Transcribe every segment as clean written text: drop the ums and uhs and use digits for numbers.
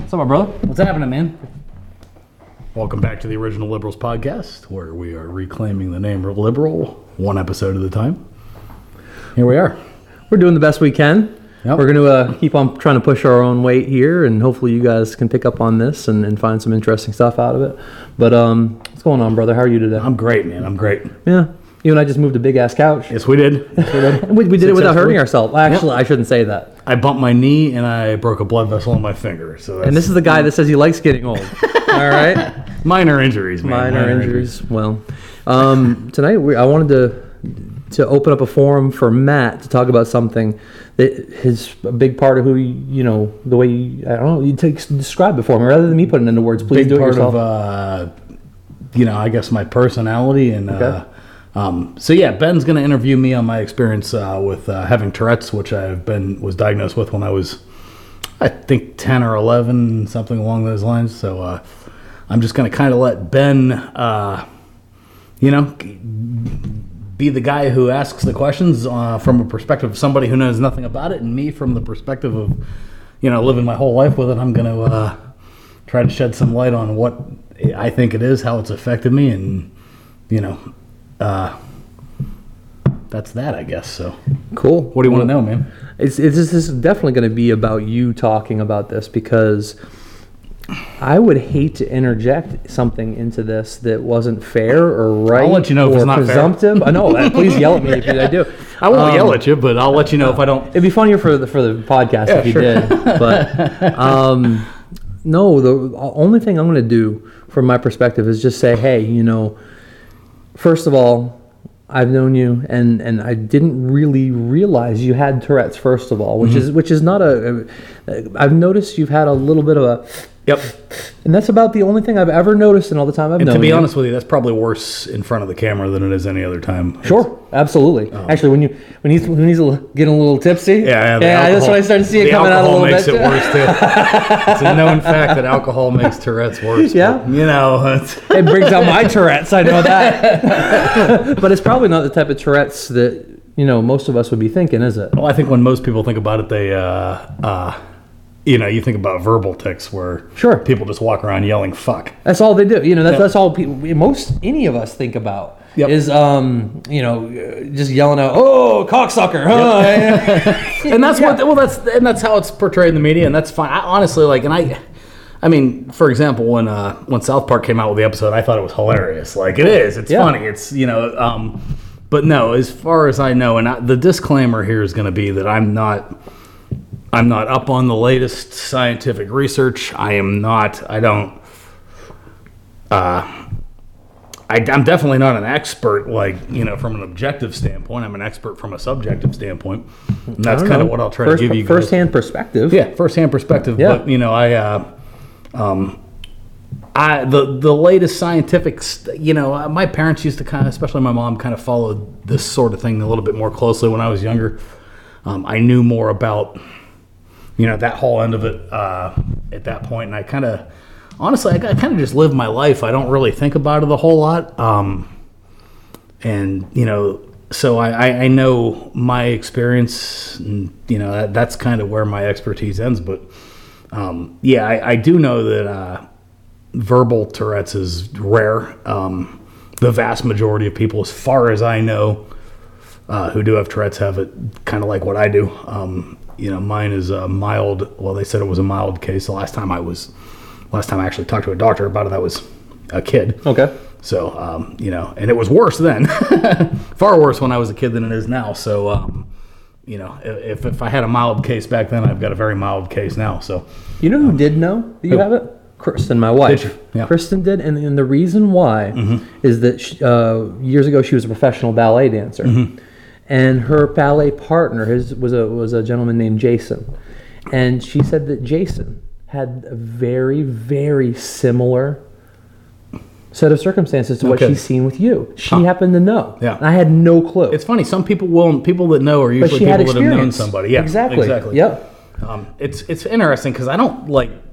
What's up, my brother? What's happening, man? Welcome back to the Original Liberals podcast, where we are reclaiming the name Liberal one episode at a time. Here we are. We're doing the best we can. Yep. We're going to keep on trying to push our own weight here, and hopefully you guys can pick up on this and find some interesting stuff out of it. But what's going on, brother? How are you today? I'm great, man. I'm great. Yeah. You and I just moved a big-ass couch. Yes, we did. We did it without hurting ourselves. Actually, I shouldn't say that. I bumped my knee and I broke a blood vessel in my finger. So And this is the guy that says he likes getting old. All right? minor injuries, man. Minor injuries. Well, tonight I wanted to open up a forum for Matt to talk about something that is a big part of who the way you describe it for me rather than me putting it into words. Please big do it part yourself. Of I guess my personality and Okay. so yeah, Ben's going to interview me on my experience with having Tourette's, which was diagnosed with when I was, I think, 10 or 11, something along those lines. So I'm just going to kind of let Ben, be the guy who asks the questions from a perspective of somebody who knows nothing about it, and me from the perspective of, living my whole life with it. I'm going to try to shed some light on what I think it is, how it's affected me, and, that's that, I guess. So Cool. What do you want to know, man? This is definitely going to be about you talking about this, because I would hate to interject something into this that wasn't fair or right. I'll let you know if it's not presumptive. I know. Please yell at me if I do. I won't yell at you, but I'll let you know if I don't. It'd be funnier for the podcast if you sure. did. But no, the only thing I'm going to do from my perspective is just say, hey, first of all, I've known you, and I didn't really realize you had Tourette's. First of all, which is not I've noticed you've had a little bit of a. Yep. And that's about the only thing I've ever noticed in all the time I've known you. To be honest with you, that's probably worse in front of the camera than it is any other time. Sure, absolutely. Actually, when he's getting a little tipsy, that's when I start to see it coming out a little bit. The alcohol makes it worse too. It's a known fact that alcohol makes Tourette's worse. Yeah, but, it brings out my Tourette's. I know that, but it's probably not the type of Tourette's that most of us would be thinking, is it? Well, I think when most people think about it, they you think about verbal tics where people just walk around yelling "fuck." That's all they do. That's all any of us think about is just yelling out, "Oh, cocksucker!" Huh? Yep. And that's how it's portrayed in the media, and that's fine. I honestly I mean, for example, when South Park came out with the episode, I thought it was hilarious. Like, it is. It's funny. It's but no, as far as I know, and the disclaimer here is going to be that I'm not up on the latest scientific research. I'm definitely not an expert, from an objective standpoint. I'm an expert from a subjective standpoint. And that's kind of what I'll try to give you guys. First-hand perspective. Yeah, first-hand perspective. Yeah. But, the latest scientific, my parents used to kind of, especially my mom, kind of followed this sort of thing a little bit more closely when I was younger. I knew more about that whole end of it at that point, and I kind of, honestly, I kind of just live my life. I don't really think about it a whole lot, so I know my experience, and that's kind of where my expertise ends. But I do know that verbal Tourette's is rare. The vast majority of people, as far as I know, who do have Tourette's have it kind of like what I do. Mine is a mild. Well, they said it was a mild case. The last time I actually talked to a doctor about it, I was a kid. Okay. So, and it was worse then. Far worse when I was a kid than it is now. So, if I had a mild case back then, I've got a very mild case now. So, who did know that you have it? Kristen, my wife. Did you? Yeah. Kristen did, and the reason why is that years ago she was a professional ballet dancer. And her ballet partner was a gentleman named Jason. And she said that Jason had a very, very similar set of circumstances to what she's seen with you. She happened to know. Yeah. And I had no clue. It's funny. Some people that know are usually people that have known somebody. Yeah, Exactly. Yep. It's interesting because I don't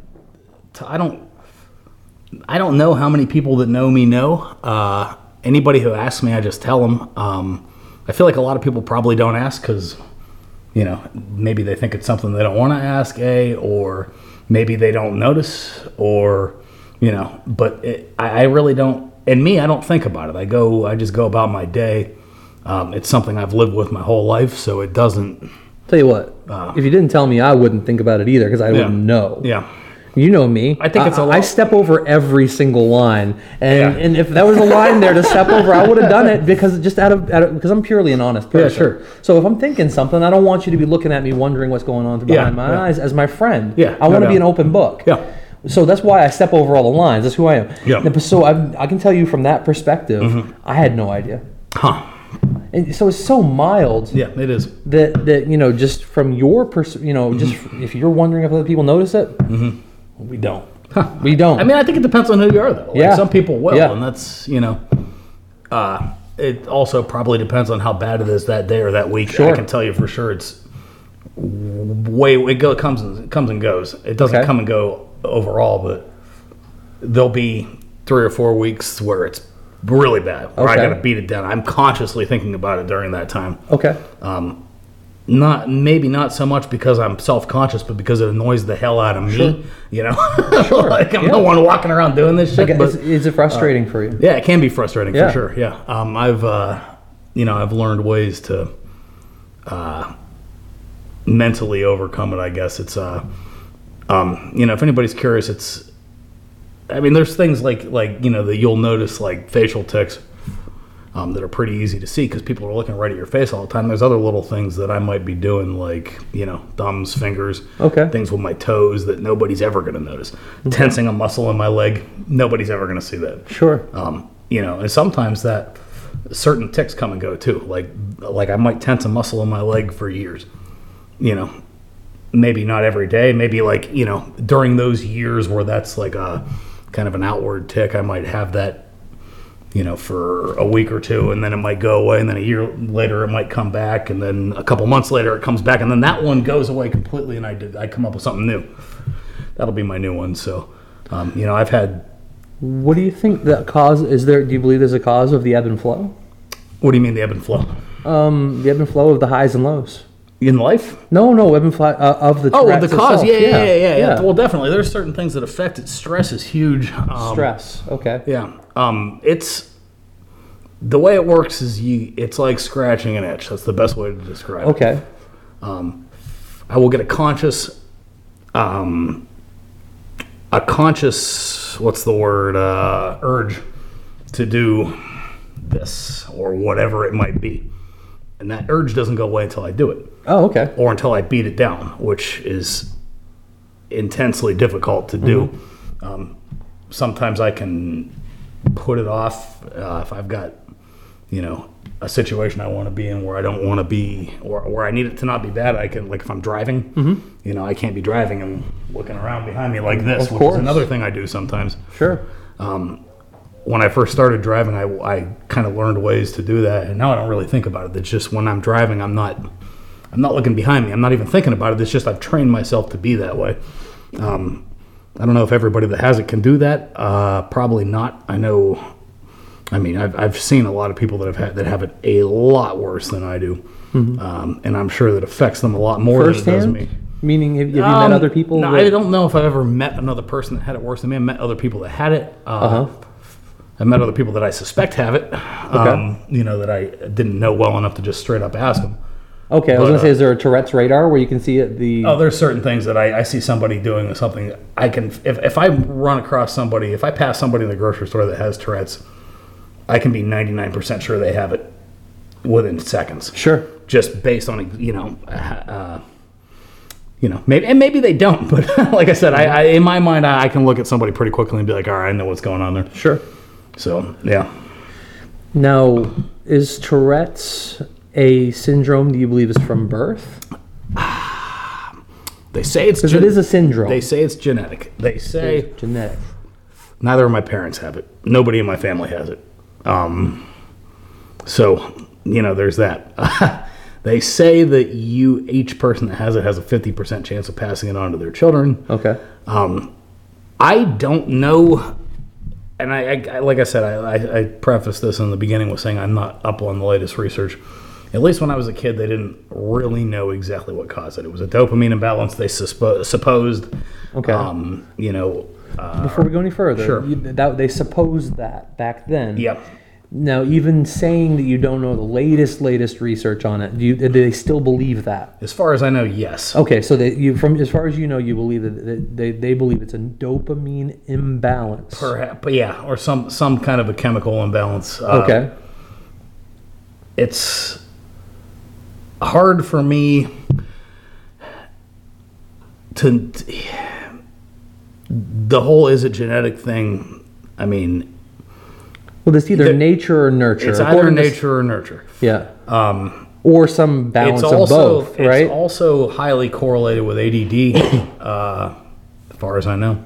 know how many people that know me know. Anybody who asks me, I just tell them. I feel like a lot of people probably don't ask because, maybe they think it's something they don't want to ask, or maybe they don't notice, or but I really don't. And me, I don't think about it. I just go about my day. It's something I've lived with my whole life, so it doesn't. Tell you what, if you didn't tell me, I wouldn't think about it either because I wouldn't know. Yeah. You know me. I think it's a lot. I step over every single line, and if there was a line there to step over, I would have done it because just out of because I'm purely an honest person. Yeah, sure. So if I'm thinking something, I don't want you to be looking at me wondering what's going on behind my eyes as my friend. Yeah, I want to no be an doubt. open book. Yeah. So that's why I step over all the lines. That's who I am. Yeah. So I can tell you from that perspective, I had no idea. Huh. And so it's so mild. Yeah, it is. That just from your just if you're wondering if other people notice it, we don't. We don't. I mean, I think it depends on who you are, though. Like, some people will, Yeah. and that's it also probably depends on how bad it is that day or that week. Sure. I can tell you for sure it's comes and goes. It doesn't Okay. come and go overall, but there'll be 3 or 4 weeks where it's really bad, where I Okay. got to beat it down. I'm consciously thinking about it during that time. Okay. Not so much because I'm self-conscious, but because it annoys the hell out of me. Sure. Like I'm the one walking around doing this shit. But Is it frustrating for you? yeah, it can be frustrating Yeah. for sure. Yeah, I've learned ways to mentally overcome it. I guess it's if anybody's curious, there's things like that you'll notice, like facial tics. That are pretty easy to see because people are looking right at your face all the time. There's other little things that I might be doing, like thumbs, fingers, things with my toes that nobody's ever going to notice. Tensing a muscle in my leg, nobody's ever going to see that. Sure. And sometimes that certain tics come and go too. Like I might tense a muscle in my leg for years. Maybe not every day. Maybe during those years where that's like a kind of an outward tic, I might have that. For a week or two, and then it might go away, and then a year later it might come back, and then a couple months later it comes back, and then that one goes away completely, and I come up with something new. That'll be my new one. So, I've had. What do you think the cause is? Do you believe there's a cause of the ebb and flow? What do you mean the ebb and flow? The ebb and flow of the highs and lows. In life? No, ebb and flow of the. Oh, Tourette's the cause. itself. Yeah. Well, definitely. There's certain things that affect it. Stress is huge. Stress. Okay. Yeah. It's the way it works is it's like scratching an itch. That's the best way to describe it. Okay. I will get a conscious what's the word, urge to do this or whatever it might be. And that urge doesn't go away until I do it. Oh, okay. Or until I beat it down, which is intensely difficult to do. Sometimes I can put it off if I've got, a situation I want to be in where I don't want to be, or where I need it to not be bad. I can, like if I'm driving, I can't be driving and looking around behind me like this, which is another thing I do sometimes. Sure. When I first started driving, I kind of learned ways to do that, and now I don't really think about it. It's just when I'm driving, I'm not looking behind me. I'm not even thinking about it. It's just I've trained myself to be that way. I don't know if everybody that has it can do that. Probably not. I've seen a lot of people that have it a lot worse than I do, and I'm sure that affects them a lot more than it does me. Meaning, have you met other people? No, I don't know if I've ever met another person that had it worse than me. I met other people that had it. I met other people that I suspect have it. That I didn't know well enough to just straight up ask them. Okay, I was going to say, is there a Tourette's radar where you can see it? There's certain things that I see somebody doing something. I can, if I run across somebody, if I pass somebody in the grocery store that has Tourette's, I can be 99% sure they have it within seconds. Sure. Just based on, maybe they don't, but like I said, I in my mind, I can look at somebody pretty quickly and be like, all right, I know what's going on there. Sure. So, yeah. Now, is Tourette's a syndrome do you believe is from birth? They say it's because it is a syndrome. They say it's genetic. They say it's genetic. Neither of my parents have it. Nobody in my family has it. So there's that. They say that each person that has it has a 50% chance of passing it on to their children. Okay. I don't know. And I like I said, I prefaced this in the beginning with saying I'm not up on the latest research. at least when I was a kid, they didn't really know exactly what caused it. It was a dopamine imbalance. They supposed. Okay. You know. Before we go any further, Sure. they supposed that back then. Yep. Now, even saying that you don't know the latest research on it, do they still believe that? As far as I know, yes. Okay, so from as far as you know, you believe that they believe it's a dopamine imbalance. Perhaps, but yeah, or some kind of a chemical imbalance. Okay. It's hard for me to the whole is it genetic thing. I mean, well, it's either nature or nurture. It's either nature or nurture. Yeah. Or some balance of both, right? It's also highly correlated with ADD, as far as I know.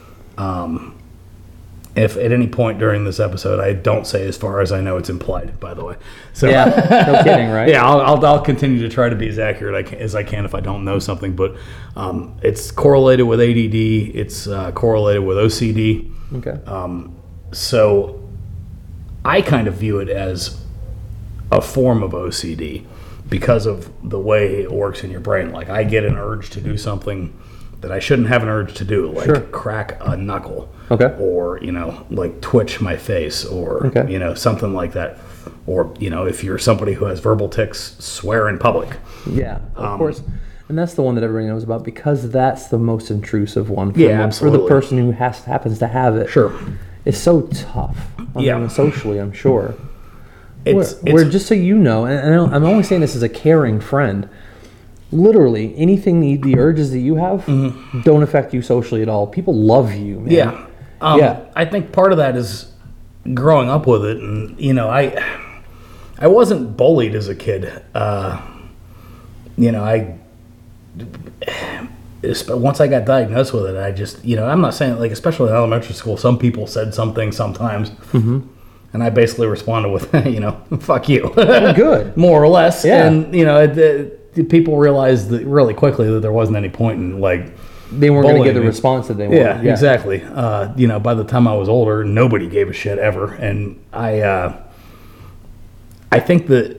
If at any point during this episode I don't say as far as I know, it's implied, by the way. So yeah, no kidding, right? Yeah, I'll continue to try to be as accurate as I can if I don't know something. But it's correlated with ADD. It's correlated with OCD. Okay. So I kind of view it as a form of OCD because of the way it works in your brain. Like I get an urge to do something that I shouldn't have an urge to do, like Sure. crack a knuckle, Okay. or like twitch my face, or Okay. Something like that, or if you're somebody who has verbal tics, swear in public. Yeah, of course. And that's the one that everybody knows about because that's the most intrusive one for, Yeah, for absolutely. the person who happens to have it. Sure. It's so tough. I mean, socially, I'm sure. It's Where just so you know, and I'm only saying this as a caring friend, literally anything, the urges that you have don't affect you socially at all. People love you, man. Yeah. Yeah. I think part of that is growing up with it. And, I wasn't bullied as a kid. Once I got diagnosed with it, I just, I'm not saying, like, especially in elementary school, some people said something sometimes. Mm-hmm. And I basically responded with, fuck you. Good. More or less. Yeah. And, people realized that really quickly that there wasn't any point in, like, They weren't going to get the bullying me. response that they wanted. Yeah, exactly. By the time I was older, nobody gave a shit ever, and I think that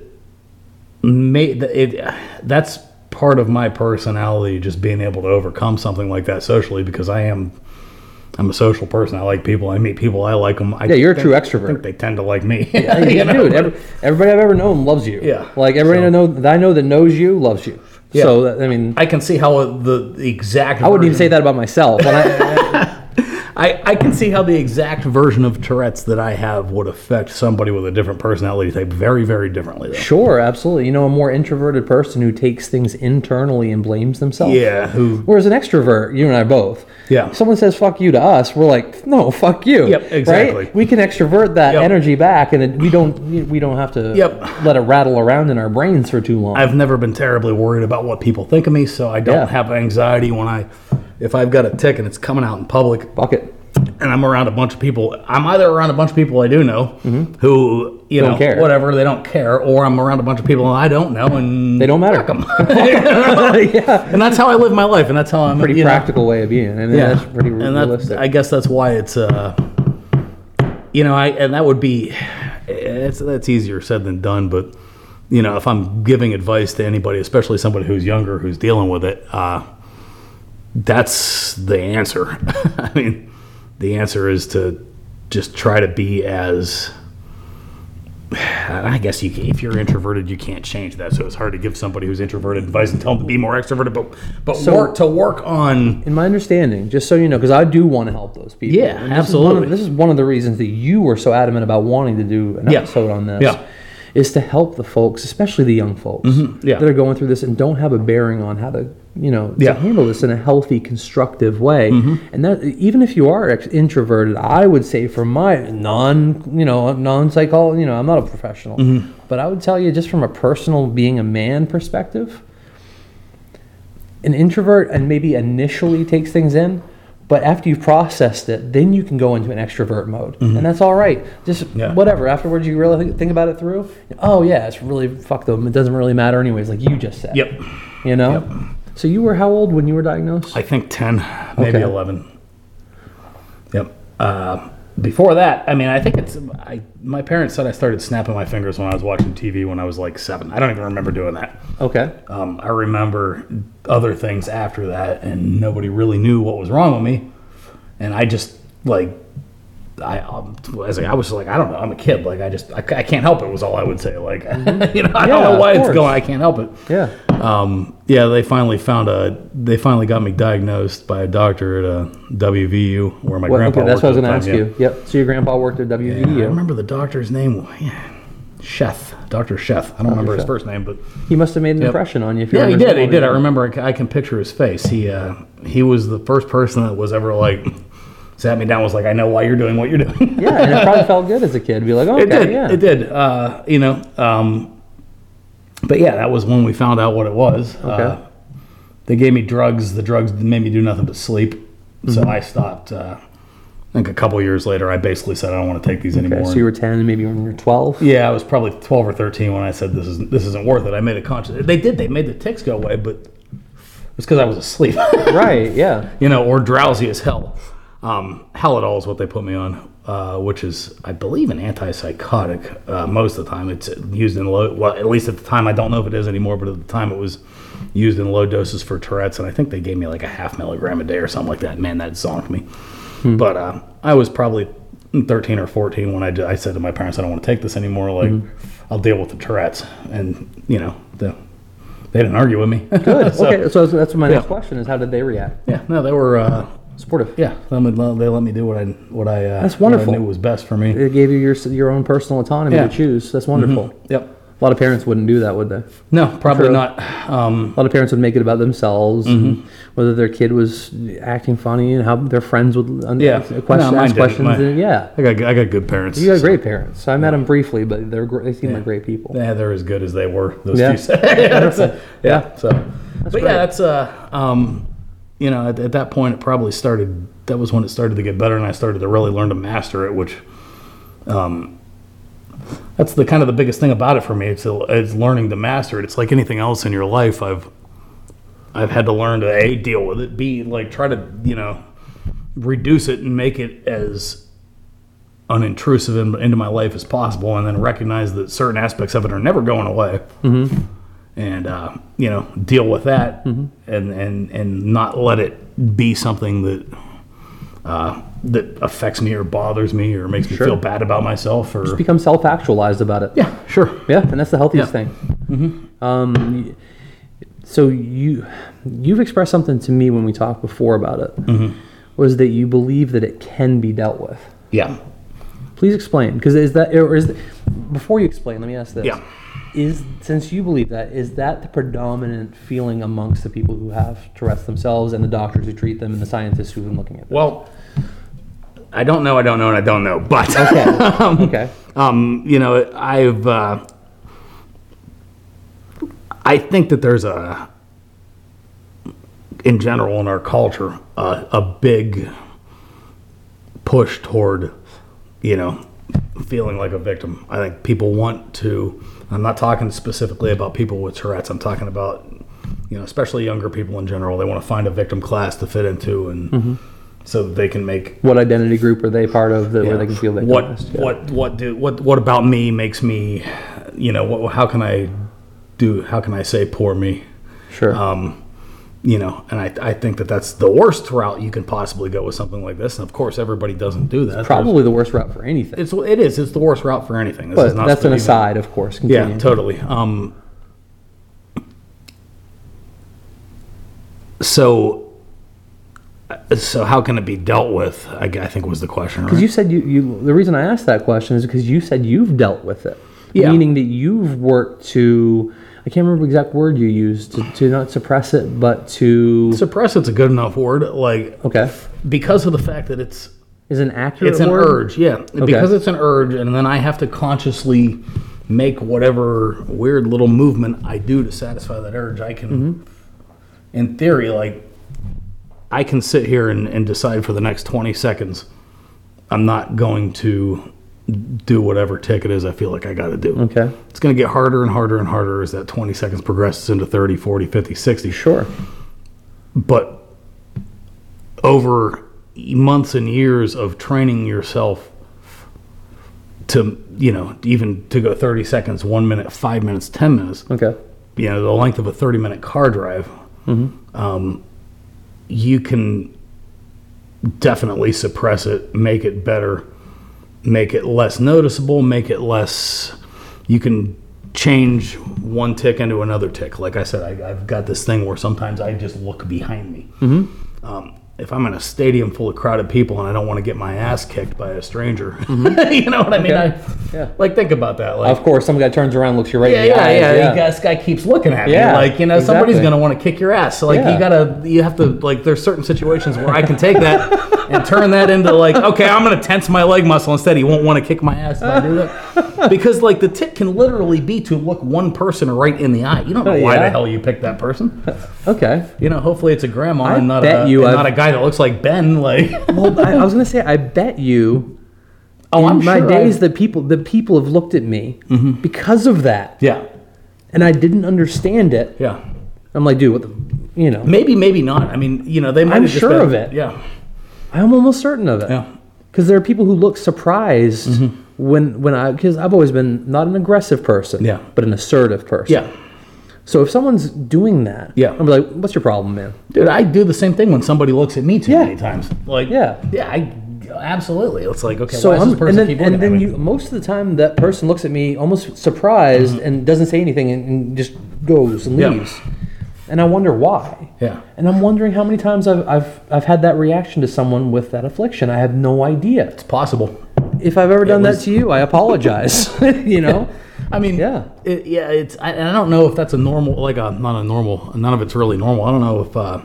that's part of my personality, just being able to overcome something like that socially, because I'm a social person. I like people. I meet people. I like them. You're a true extrovert. I think they tend to like me. Yeah, dude, everybody I've ever known loves you. Yeah. Like everybody I know that knows you loves you. Yeah. So I mean, I can see how the exact. I wouldn't even say that about myself. And I can see how the exact version of Tourette's that I have would affect somebody with a different personality type very, very differently, though. Sure, absolutely. A more introverted person who takes things internally and blames themselves. Yeah, Whereas an extrovert, you and I both. Yeah. If someone says "fuck you" to us, we're like, "No, fuck you." Yep, exactly. Right? We can extrovert that Yep. energy back, and we don't have to let it rattle around in our brains for too long. I've never been terribly worried about what people think of me, so I don't have anxiety if I've got a tic and it's coming out in public. Fuck it. And I'm around a bunch of people. I'm either around a bunch of people I do know who, Don't care. whatever, they don't care, or I'm around a bunch of people I don't know and They don't matter. fuck 'em. Yeah. And that's how I live my life, and that's how I'm Pretty practical way of being. I mean, that's pretty realistic. I guess that's why it's and that would be that's easier said than done. But if I'm giving advice to anybody, especially somebody who's younger who's dealing with it, that's the answer. I mean, the answer is to just try to be as. I guess if you're introverted, you can't change that. So it's hard to give somebody who's introverted advice and tell them to be more extroverted. But work on. In my understanding, just so you know, because I do want to help those people. Yeah, And absolutely. This is one of the reasons that you were so adamant about wanting to do an episode on this. Yeah. Is to help the folks, especially the young folks Yeah. that are going through this and don't have a bearing on how to, to Yeah. handle this in a healthy, constructive way. And that even if you are introverted, I would say from my non-psychology, I'm not a professional, but I would tell you just from a personal being a man perspective, an introvert and maybe initially takes things in, but after you've processed it, then you can go into an extrovert mode. And that's all right. Just whatever. Afterwards, you really think about it through. Oh, yeah, it's really, fuck them. It doesn't really matter anyways, like you just said. Yep. Yep. So you were how old when you were diagnosed? I think 10, maybe Okay. 11. Yep. before that, I mean, I think my parents said I started snapping my fingers when I was watching TV when I was like 7. I don't even remember doing that. Okay. I remember other things after that, and nobody really knew what was wrong with me. And I just like, I was like, I don't know, I'm a kid. Like, I can't help it was all I would say. Like, I don't know why it's going. I can't help it. Yeah. They finally got me diagnosed by a doctor at a WVU where my grandpa worked. That's what I was going to at ask the time, you. Yep. So your grandpa worked at WVU. I remember the doctor's name. Sheth. Dr. Sheth. I don't remember his first name, but he must have made an impression on you. If you he did. He did. I remember. I can picture his face. He was the first person that was ever like sat me down. Was like, I know why you're doing what you're doing. Yeah, and it probably felt good as a kid. Be like, oh, okay, it did. But yeah, that was when we found out what it was. Okay. They gave me drugs. The drugs made me do nothing but sleep. So I stopped. I think a couple years later, I basically said I don't want to take these anymore. So you were 10, maybe when you were 12. Yeah, I was probably 12 or 13 when I said this isn't worth it. I made a conscious. They did. They made the tics go away, but it was because I was asleep. Right. Yeah. Or drowsy as hell. Halidol is what they put me on, which is, I believe, an antipsychotic. Most of the time, it's used in low. Well, at least at the time, I don't know if it is anymore, but at the time, it was used in low doses for Tourette's, and I think they gave me like a 0.5 milligram a day or something like that. Man, that zonked me. But I was probably 13 or 14 when I said to my parents, I don't want to take this anymore. Like, I'll deal with the Tourette's, and they didn't argue with me. Good. Okay, so that's my next question: is how did they react? Yeah, no, they were supportive. Yeah, they let me do what I that's wonderful. What I knew was best for me. They gave you your own personal autonomy to choose. That's wonderful. Yep. A lot of parents wouldn't do that, would they? No, probably not. A lot of parents would make it about themselves, and whether their kid was acting funny, and how their friends would ask questions. I got good parents. You got great parents. I met them briefly, but they seem like great people. Yeah, they're as good as they were. Those two. Yeah. So, that's at that point it probably started. That was when it started to get better, and I started to really learn to master it, which. That's the kind of the biggest thing about it for me. It's learning to master it. It's like anything else in your life. I've had to learn to A, deal with it, B, like try to reduce it and make it as unintrusive into my life as possible, and then recognize that certain aspects of it are never going away. And deal with that, and not let it be something that affects me or bothers me or makes me feel bad about myself, or just become self-actualized about it. Yeah, sure. Yeah, and that's the healthiest thing. So you've expressed something to me when we talked before about it, was that you believe that it can be dealt with. Yeah. Please explain, because before you explain, let me ask this. Yeah. Since you believe that, is that the predominant feeling amongst the people who have Tourette's themselves, and the doctors who treat them, and the scientists who've been looking at them? Well, I don't know, and I don't know, but okay. I think that there's in general in our culture, a big push toward, feeling like a victim. I think people want to. I'm not talking specifically about people with Tourette's. I'm talking about, especially younger people in general. They want to find a victim class to fit into, and so that they can make. What identity group are they part of where they can feel victimized? What about me makes me, how can I say poor me? Sure. And I think that's the worst route you can possibly go with something like this. And of course, everybody doesn't do that. It's probably the worst route for anything. It's the worst route for anything. But that's an aside, of course. Continue. Yeah, totally. So how can it be dealt with? I think was the question. Because you said you. The reason I asked that question is because you said you've dealt with it. Yeah. Meaning that you've worked to. I can't remember the exact word you used to not suppress it, but to suppress. It's a good enough word. Because of the fact that it's an accurate. It's an word? urge, yeah. Okay. Because it's an urge, and then I have to consciously make whatever weird little movement I do to satisfy that urge. I can, in theory, I can sit here and decide for the next 20 seconds, I'm not going to do whatever tick it is I feel like I got to do. Okay. It's going to get harder and harder and harder as that 20 seconds progresses into 30, 40, 50, 60. Sure. But over months and years of training yourself to, even to go 30 seconds, 1 minute, 5 minutes, 10 minutes, Okay. the length of a 30-minute car drive, you can definitely suppress it, make it better, make it less noticeable, make it less, you can change one tick into another tick. Like I said, I've got this thing where sometimes I just look behind me. If I'm in a stadium full of crowded people and I don't want to get my ass kicked by a stranger, you know what I mean? Yeah. Like, think about that. Like, Of course, some guy turns around, looks you right in the eyes. This guy keeps looking at me. Yeah, Like, somebody's exactly. going to want to kick your ass. So, like, Yeah. you have to, like, there's certain situations where I can take that and turn that into, like, okay, I'm going to tense my leg muscle instead. He won't want to kick my ass if I do that. Because, like, the tick can literally be to look one person right in the eye. You don't know why the hell you picked that person. Okay. Hopefully it's a grandma I and not bet you not a guy that looks like Ben. Like, Well, I was going to say, I bet you. oh, I'm in my sure days, the people have looked at me because of that, yeah, and I didn't understand it. yeah. I'm like, dude, what the, Maybe not. I mean, they might I'm have just sure been, of it. Yeah, I'm almost certain of it. yeah. Because there are people who look surprised because I've always been not an aggressive person, Yeah. but an assertive person. Yeah. So if someone's doing that, Yeah. I'm like, what's your problem, man? Dude, I do the same thing when somebody looks at me too many times. Like, Yeah. absolutely. It's like, okay, So why does this person keep looking and then at me? most of the time that person looks at me almost surprised and doesn't say anything and just goes and Yeah. leaves, and I wonder why. Yeah. And I'm wondering how many times I've had that reaction to someone with that affliction. I have no idea. It's possible. If I've ever done that to you, I apologize. I mean, Yeah. it's, and I don't know if that's a normal, like not a normal, none of it's really normal. I don't know if,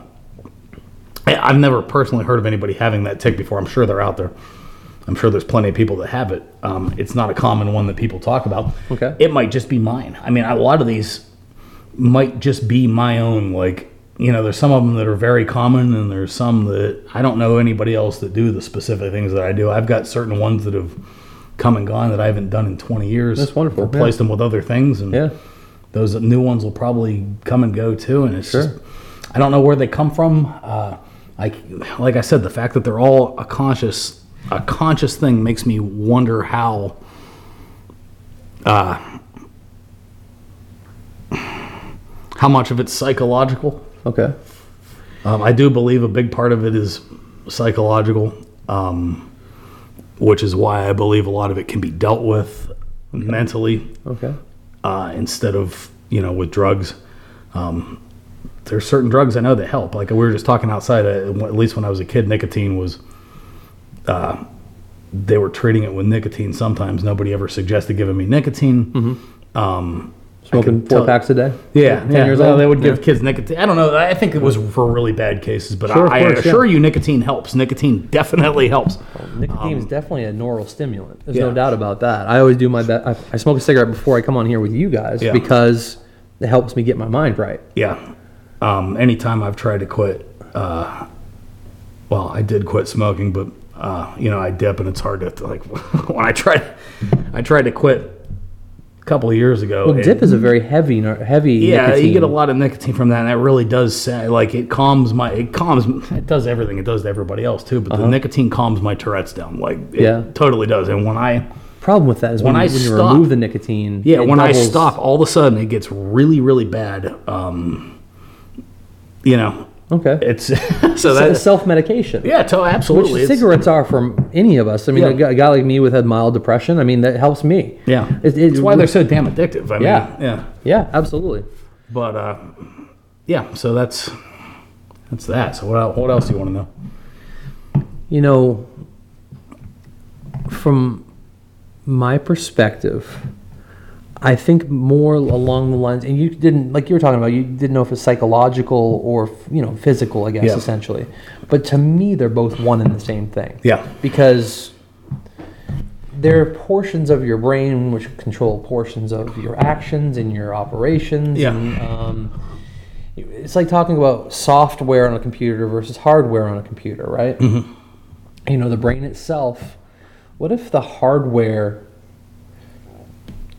I've never personally heard of anybody having that tick before. I'm sure they're out there. I'm sure there's plenty of people that have it. It's not a common one that people talk about. Okay. It might just be mine. I mean, a lot of these might just be my own, like, there's some of them that are very common, and there's some that I don't know anybody else that do the specific things that I do. I've got certain ones that have come and gone that I haven't done in 20 years. That's wonderful. Replaced them with other things, and Yeah. those new ones will probably come and go too. And it's Sure. just, I don't know where they come from. Like I said, the fact that they're all a conscious thing makes me wonder how much of it's psychological. Okay. I do believe a big part of it is psychological, which is why I believe a lot of it can be dealt with mentally Okay. instead of, with drugs. There's certain drugs I know that help. Like we were just talking outside, at least when I was a kid, nicotine was, they were treating it with nicotine sometimes. Nobody ever suggested giving me nicotine. Smoking 4 packs a day? Yeah, 10 yeah. years Well, old? they would give kids nicotine. I don't know. I think it was for really bad cases, but Sure, of I course, assure you, nicotine helps. Nicotine definitely helps. Nicotine is definitely a neural stimulant. There's Yeah. no doubt about that. I always do my best. I smoke a cigarette before I come on here with you guys Yeah. because it helps me get my mind right. Yeah. Anytime I've tried to quit, well, I did quit smoking, but I dip, and it's hard to like. When I tried to quit a couple of years ago. Well, dip is a very heavy Yeah, nicotine. you get a lot of nicotine from that, and that really does like it does everything it does to everybody else too. But the nicotine calms my Tourette's down, like it totally does. And when I Problem with that is when you stop- remove the nicotine. Yeah, it when I doubles- stop, all of a sudden it gets really, really bad. Okay. It's so It's that self-medication. yeah, absolutely. Which It's- cigarettes are for any of us. I mean, Yeah. a guy like me with had mild depression. I mean, that helps me. Yeah, It's why they're so damn addictive. I mean, Yeah. yeah. Yeah, absolutely. But yeah. So that's that. So what else do you want to know? From my perspective, I think more along the lines, and you didn't, like you were talking about, you didn't know if it's psychological or, physical, I guess, Yeah. essentially. But to me, they're both one and the same thing. Yeah. Because there are portions of your brain which control portions of your actions and your operations. Yeah. And, it's like talking about software on a computer versus hardware on a computer, right? Mm-hmm. The brain itself. What if the hardware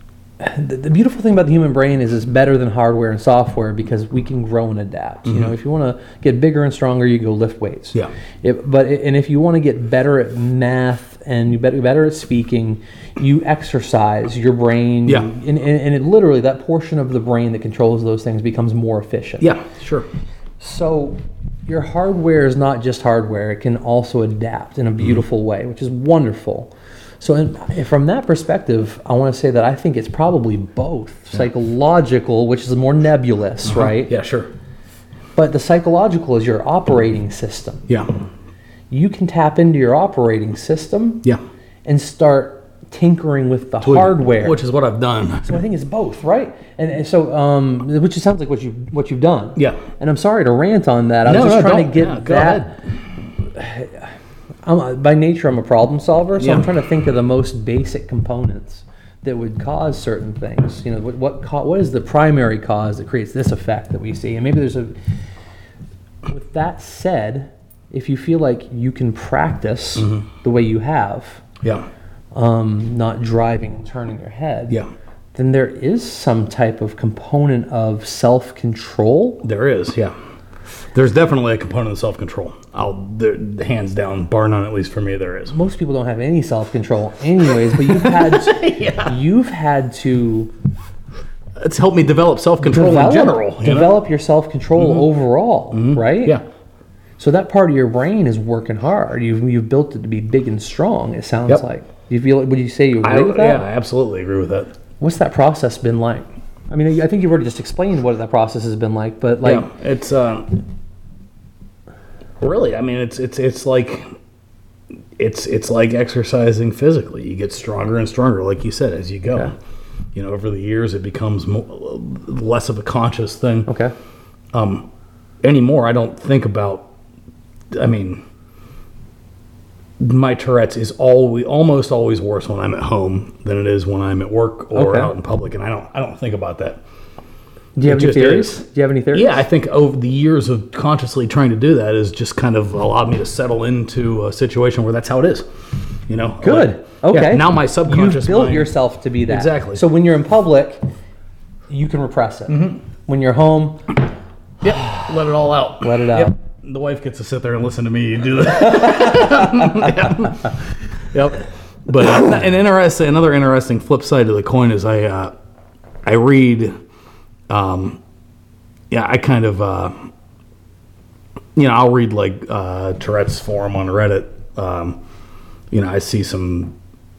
the beautiful thing about the human brain is it's better than hardware and software because we can grow and adapt. You know, if you want to get bigger and stronger, you go lift weights. Yeah. And if you want to get better at math and you better at speaking, you exercise your brain. Yeah. And it literally, that portion of the brain that controls those things becomes more efficient. Yeah, sure. So your hardware is not just hardware. It can also adapt in a beautiful way, which is wonderful. So from that perspective, I want to say that I think it's probably both. Psychological, which is more nebulous, right? Yeah, sure. But the psychological is your operating system. Yeah. You can tap into your operating system Yeah. and start tinkering with the hardware. Which is what I've done. So I think it's both, right? And so, which sounds like what you've done. Yeah. And I'm sorry to rant on that. I was just trying to get go that. ahead. By nature, I'm a problem solver, so Yeah. I'm trying to think of the most basic components that would cause certain things. You know, what is the primary cause that creates this effect that we see? And maybe there's a. With that said, if you feel like you can practice the way you have, Yeah. not driving and turning your head, Yeah. then there is some type of component of self-control. There is, yeah. There's definitely a component of self-control. Hands down, bar none, at least for me, there is. Most people don't have any self-control anyways, but you've had to It's helped me develop self-control in general. develop your self-control overall, right? Yeah. So that part of your brain is working hard. You've built it to be big and strong. It sounds Yep. like. Do you feel? Would you say you agree with that? Yeah, I absolutely agree with that. What's that process been like? I mean, I think you've already just explained what that process has been like, but like, Yeah, it's really. I mean, it's like exercising physically. You get stronger and stronger, like you said, as you go. Okay. You know, over the years, it becomes less of a conscious thing. okay, Anymore, I don't think about. I mean, my Tourette's is almost always worse when I'm at home than it is when I'm at work or Okay. out in public, and I don't think about that. do you have It any just theories? is. Do you have any theories? Yeah, I think over the years of consciously trying to do that has just kind of allowed me to settle into a situation where that's how it is. You know, Good. Like, Okay. yeah, now my subconscious You've built mind, yourself to be that. Exactly. So when you're in public, you can repress it. When you're home, Yep, let it all out. let it out. Yep. The wife gets to sit there and listen to me do that. Yep. But another interesting flip side to the coin is I read. I kind of I'll read like Tourette's forum on Reddit. I see some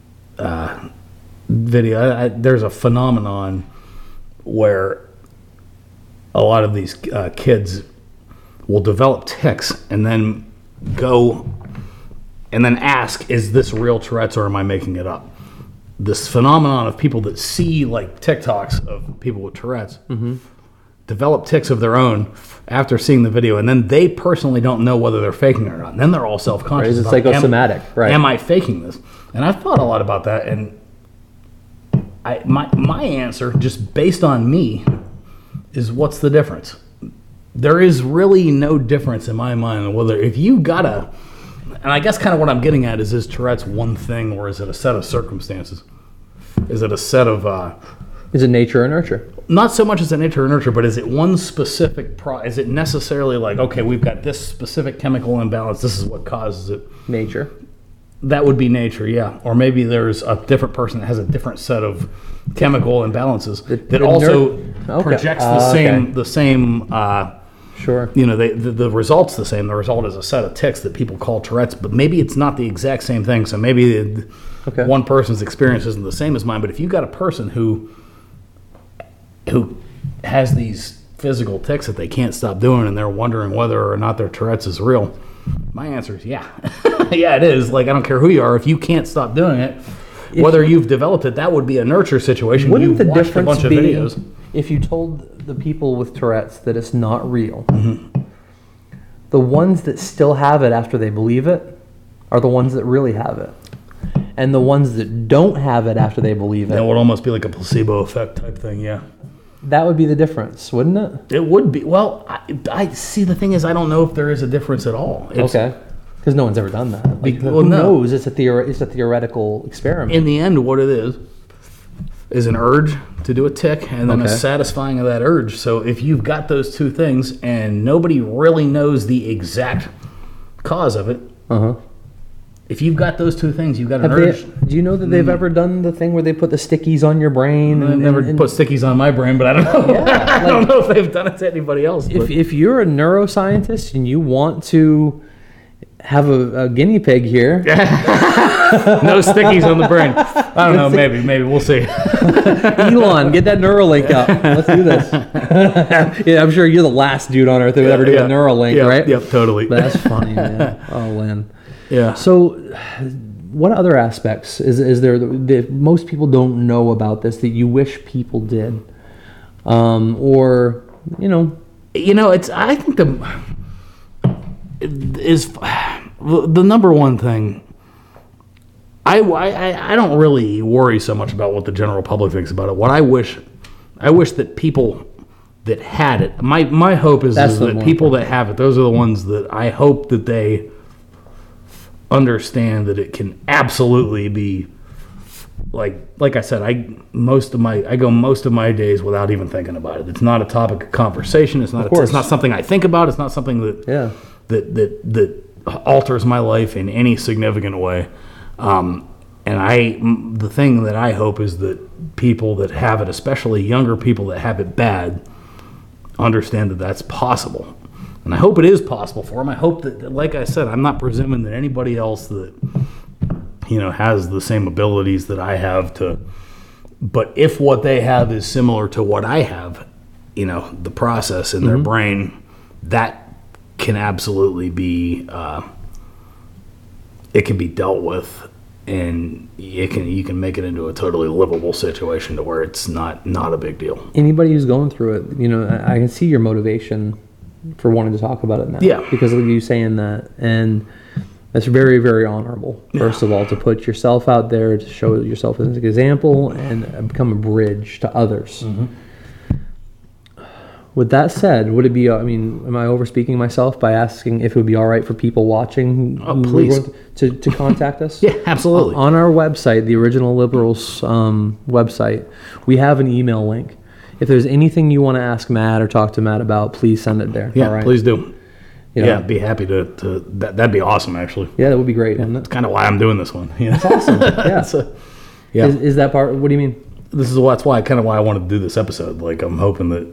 video. There's a phenomenon where a lot of these kids will develop tics and then go and then ask, is this real Tourette's or am I making it up? This phenomenon of people that see like TikToks of people with Tourette's develop tics of their own after seeing the video, and then they personally don't know whether they're faking it or not. And then they're all self-conscious. Right, it's about, psychosomatic, right. Am I faking this? And I've thought a lot about that, and my answer, just based on me, is what's the difference? There is really no difference in my mind on whether if you gotta, and I guess kind of what I'm getting at is Tourette's one thing or is it a set of circumstances? Is it a set of, Is it nature or nurture? not so much as a nature or nurture, but is it one specific, is it necessarily like, okay, we've got this specific chemical imbalance, this is what causes it? Nature. That would be nature, yeah. Or maybe there's a different person that has a different set of chemical imbalances that also projects the same. Sure. The result's the same. The result is a set of tics that people call Tourette's, but maybe it's not the exact same thing. So maybe one person's experience isn't the same as mine. But if you got a person who has these physical tics that they can't stop doing, and they're wondering whether or not their Tourette's is real, my answer is yeah. Yeah, it is. Like, I don't care who you are. If you can't stop doing it, whether you've developed it, that would be a nurture situation. Wouldn't the You've watched difference a bunch of be videos. if you told the people with Tourette's that it's not real? The ones that still have it after they believe it are the ones that really have it. And the ones that don't have it after they believe it, That would almost be like a placebo effect type thing, yeah. that would be the difference, wouldn't it? It would be. Well, I see. The thing is, I don't know if there is a difference at all. Okay. Because no one's ever done that. Like, Well, who no. knows? It's a theoretical experiment. In the end, what it is is an urge to do a tick, and then a Okay. satisfying of that urge. So if you've got those two things and nobody really knows the exact cause of it, if you've got those two things, you've got an urge. Do you know that they've ever done the thing where they put the stickies on your brain? I never put stickies on my brain, but I don't know. I don't know if they've done it to anybody else. But. If you're a neuroscientist and you want to have a guinea pig here, No stickies on the brain. I don't know. Maybe we'll see. Elon, get that Neuralink up. Let's do this. Yeah, I'm sure you're the last dude on earth who would ever do a Neuralink, right? Yep, totally. That's funny, man. Oh, Lynn. Yeah. So, what other aspects is there that most people don't know about this that you wish people did, or it's. I think the number one thing. I don't really worry so much about what the general public thinks about it. What I wish that people that had it. My hope is that people that have it. Those are the ones that I hope that they understand that it can absolutely be like I said, I go most of my days without even thinking about it. It's not a topic of conversation. It's not something I think about. It's not something that alters my life in any significant way. And the thing that I hope is that people that have it, especially younger people that have it bad, understand that that's possible. And I hope it is possible for them. I hope that, like I said, I'm not presuming that anybody else that, has the same abilities that I have to, but if what they have is similar to what I have, the process in their brain, that can absolutely be, it can be dealt with, and you can make it into a totally livable situation to where it's not a big deal. Anybody who's going through it, I can see your motivation for wanting to talk about it now. Yeah. Because of you saying that. And that's very, very honorable, first of all, to put yourself out there, to show yourself as an example and become a bridge to others. With that said, would it be, am I overspeaking myself by asking if it would be all right for people watching please. to contact us? Yeah, absolutely. On our website, the Original Liberals website, we have an email link. If there's anything you want to ask Matt or talk to Matt about, please send it there. Yeah, all right? please do. Be happy to that'd be awesome, actually. Yeah, that would be great. That's kind of why I'm doing this one. That's awesome. Yeah. Is that part? What do you mean? That's why I wanted to do this episode. Like, I'm hoping that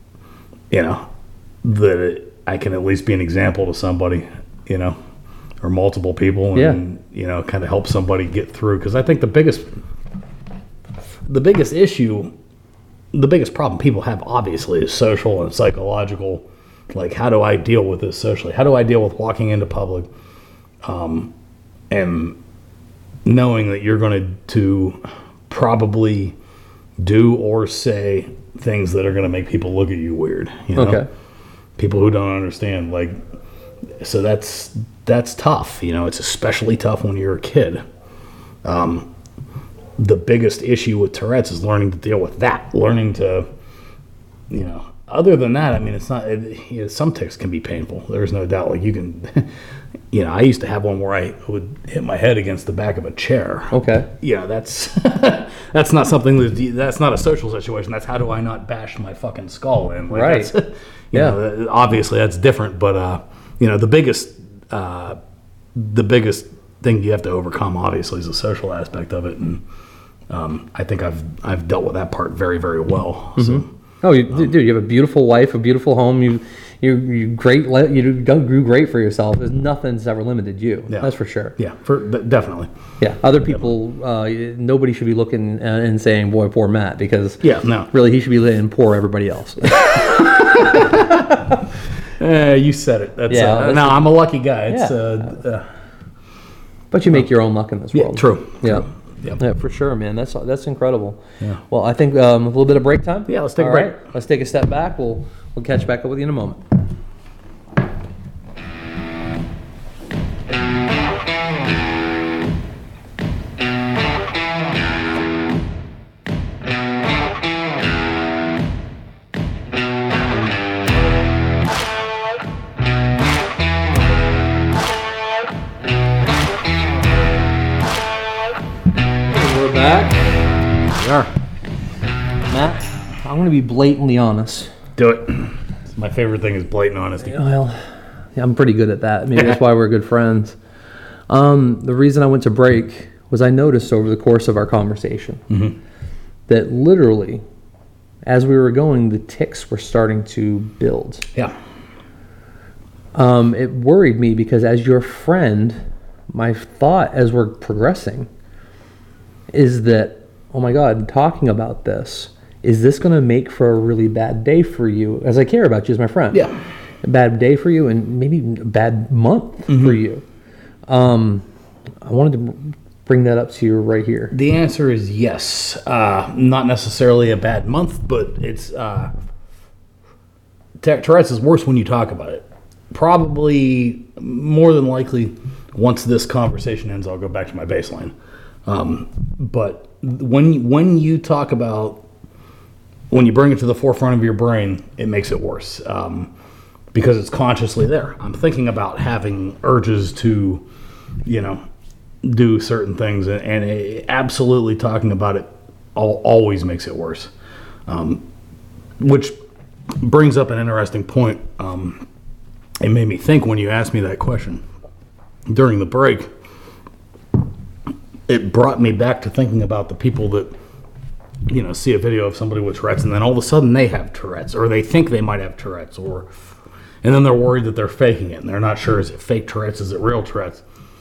I can at least be an example to somebody, or multiple people, and kind of help somebody get through. Because I think the biggest issue, the biggest problem people have, obviously, is social and psychological. Like, how do I deal with this socially? How do I deal with walking into public, and knowing that you're going to probably do or say things that are going to make people look at you weird, Okay. People who don't understand, so that's tough. It's especially tough when you're a kid. The biggest issue with Tourette's is learning to deal with that, learning to, other than that, it's not, some tics can be painful. There's no doubt. Like, you can, I used to have one where I would hit my head against the back of a chair. Okay. That's that's not something that's not a social situation. That's how do I not bash my fucking skull in? Like, right. That's, obviously that's different, but the biggest thing you have to overcome, obviously, is the social aspect of it, and I think I've dealt with that part very, very well. So. Oh, dude, you have a beautiful wife, a beautiful home. You great. You grew great for yourself. There's nothing that's ever limited you. Yeah. That's for sure. Yeah, definitely. Yeah, other people, nobody should be looking and saying, "Boy, poor Matt," because really he should be letting poor everybody else. You said it. I'm a lucky guy. It's, but you make your own luck in this world. Yeah, true. Yeah. Yep. Yeah, for sure, man. That's incredible. Yeah. Well, I think a little bit of break time. Yeah, let's take a break. Right. Let's take a step back. We'll catch back up with you in a moment. Back. We are. I'm going to be blatantly honest. Do it. My favorite thing is blatant honesty. Well, yeah, I'm pretty good at that. Maybe that's why we're good friends. The reason I went to break was I noticed over the course of our conversation that literally, as we were going, the tics were starting to build. Yeah. It worried me because as your friend, my thought as we're progressing is that, oh my God, talking about this, is this going to make for a really bad day for you? As I care about you as my friend. Yeah. A bad day for you and maybe a bad month for you. I wanted to bring that up to you right here. The answer is yes. Not necessarily a bad month, but it's Tourette's is worse when you talk about it. Probably more than likely, once this conversation ends, I'll go back to my baseline. But when you talk about, when you bring it to the forefront of your brain, it makes it worse because it's consciously there. I'm thinking about having urges to, do certain things, and absolutely talking about it always makes it worse. Which brings up an interesting point. It made me think when you asked me that question during the break. It brought me back to thinking about the people that, see a video of somebody with Tourette's and then all of a sudden they have Tourette's, or they think they might have Tourette's, and then they're worried that they're faking it and they're not sure, is it fake Tourette's, is it real Tourette's?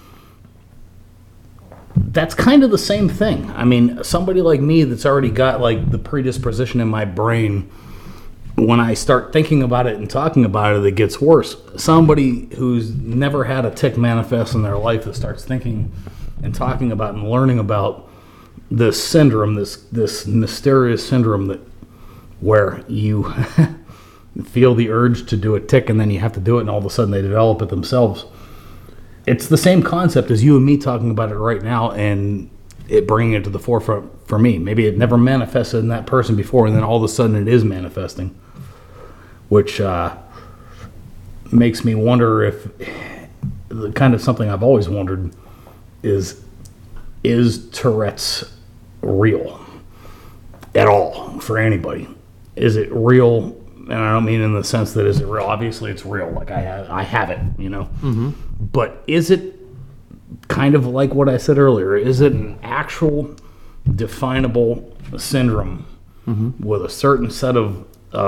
That's kind of the same thing. I mean, somebody like me that's already got like the predisposition in my brain, when I start thinking about it and talking about it, it gets worse. Somebody who's never had a tic manifest in their life that starts thinking and talking about and learning about this syndrome, this mysterious syndrome where you feel the urge to do a tic and then you have to do it and all of a sudden they develop it themselves. It's the same concept as you and me talking about it right now and it bringing it to the forefront for me. Maybe it never manifested in that person before and then all of a sudden it is manifesting, which makes me wonder if kind of something I've always wondered is Tourette's real at all for anybody? Is it real? And I don't mean in the sense that is it real? Obviously it's real. Like I have it, But is it kind of like what I said earlier? Is it an actual definable syndrome with a certain set of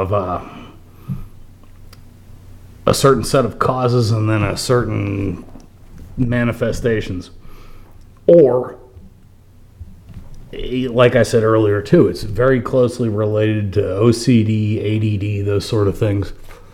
causes and then a certain manifestations? Or, like I said earlier too, it's very closely related to OCD, ADD, those sort of things.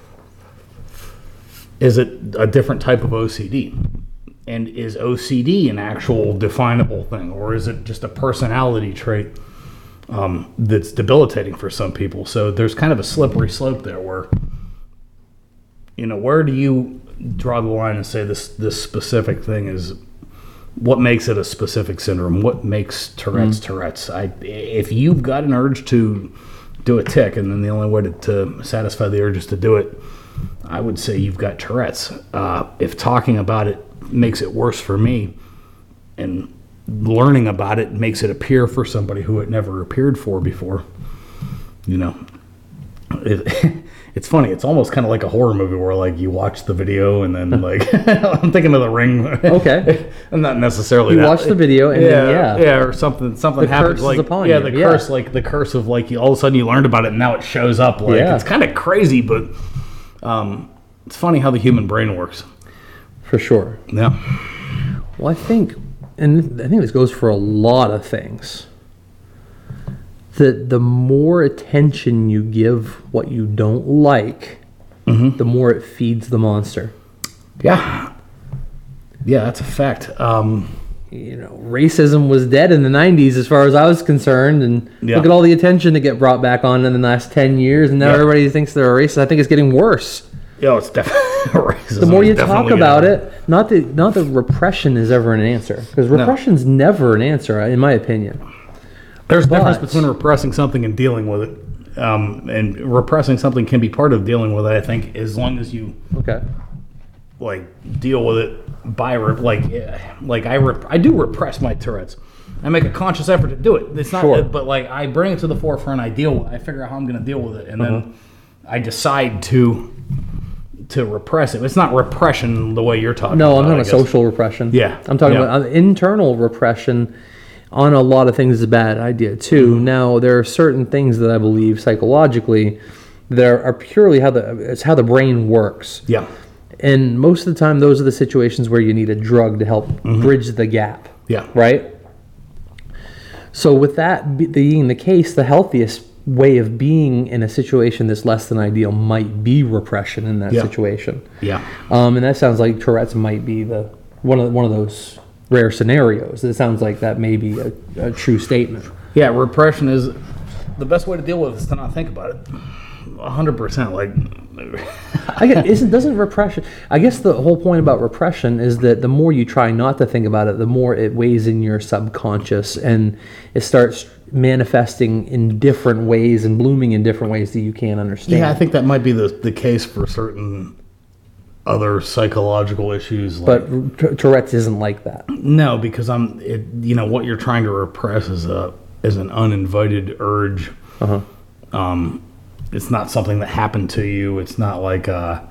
Is it a different type of OCD? And is OCD an actual definable thing? Or is it just a personality trait that's debilitating for some people? So there's kind of a slippery slope there where, where do you draw the line and say this specific thing is, what makes it a specific syndrome? What makes Tourette's Tourette's? If you've got an urge to do a tic, and then the only way to satisfy the urge is to do it, I would say you've got Tourette's. If talking about it makes it worse for me, and learning about it makes it appear for somebody who it never appeared for before, it's funny. It's almost kind of like a horror movie where like you watch the video and then like I'm thinking of The Ring. Okay. I'm not necessarily you watch the video and then or something the happens curse like is upon the you. curse, like the curse of like all of a sudden you learned about it and now it shows up. Like it's kind of crazy, but it's funny how the human brain works. For sure. Yeah. Well, I think this goes for a lot of things. That the more attention you give what you don't like, the more it feeds the monster. Yeah. Yeah, that's a fact. Racism was dead in the 90s as far as I was concerned, and look at all the attention that get brought back on in the last 10 years, and now everybody thinks they're a racist. I think it's getting worse. Yeah, it's definitely racism. The more you talk about it, not that repression is ever an answer, because repression's never an answer, in my opinion. There's a difference between repressing something and dealing with it. And repressing something can be part of dealing with it, I think, as long as you deal with it by I do repress my Tourette's. I make a conscious effort to do it. It's not, Sure. but like I bring it to the forefront. I figure out how I'm going to deal with it, and then I decide to repress it. It's not repression the way you're talking. No, I'm about, talking I about guess. social repression. Yeah. I'm talking Yeah. about internal repression on a lot of things is a bad idea too. Now, there are certain things that I believe psychologically that are purely it's how the brain works. Yeah. And most of the time, those are the situations where you need a drug to help bridge the gap. Yeah. Right? So with that being the case, the healthiest way of being in a situation that's less than ideal might be repression in that Yeah. situation. Yeah. And that sounds like Tourette's might be one of those rare scenarios. It sounds like that may be a true statement. Yeah. Repression is the best way to deal with it is to not think about it. 100%. Like, Doesn't repression? I guess the whole point about repression is that the more you try not to think about it, the more it weighs in your subconscious, and it starts manifesting in different ways and blooming in different ways that you can't understand. yeah, I think that might be the case for certain other psychological issues. Like, But Tourette's isn't like that. no, because what you're trying to repress is an uninvited urge. It's not something that happened to you. It's not like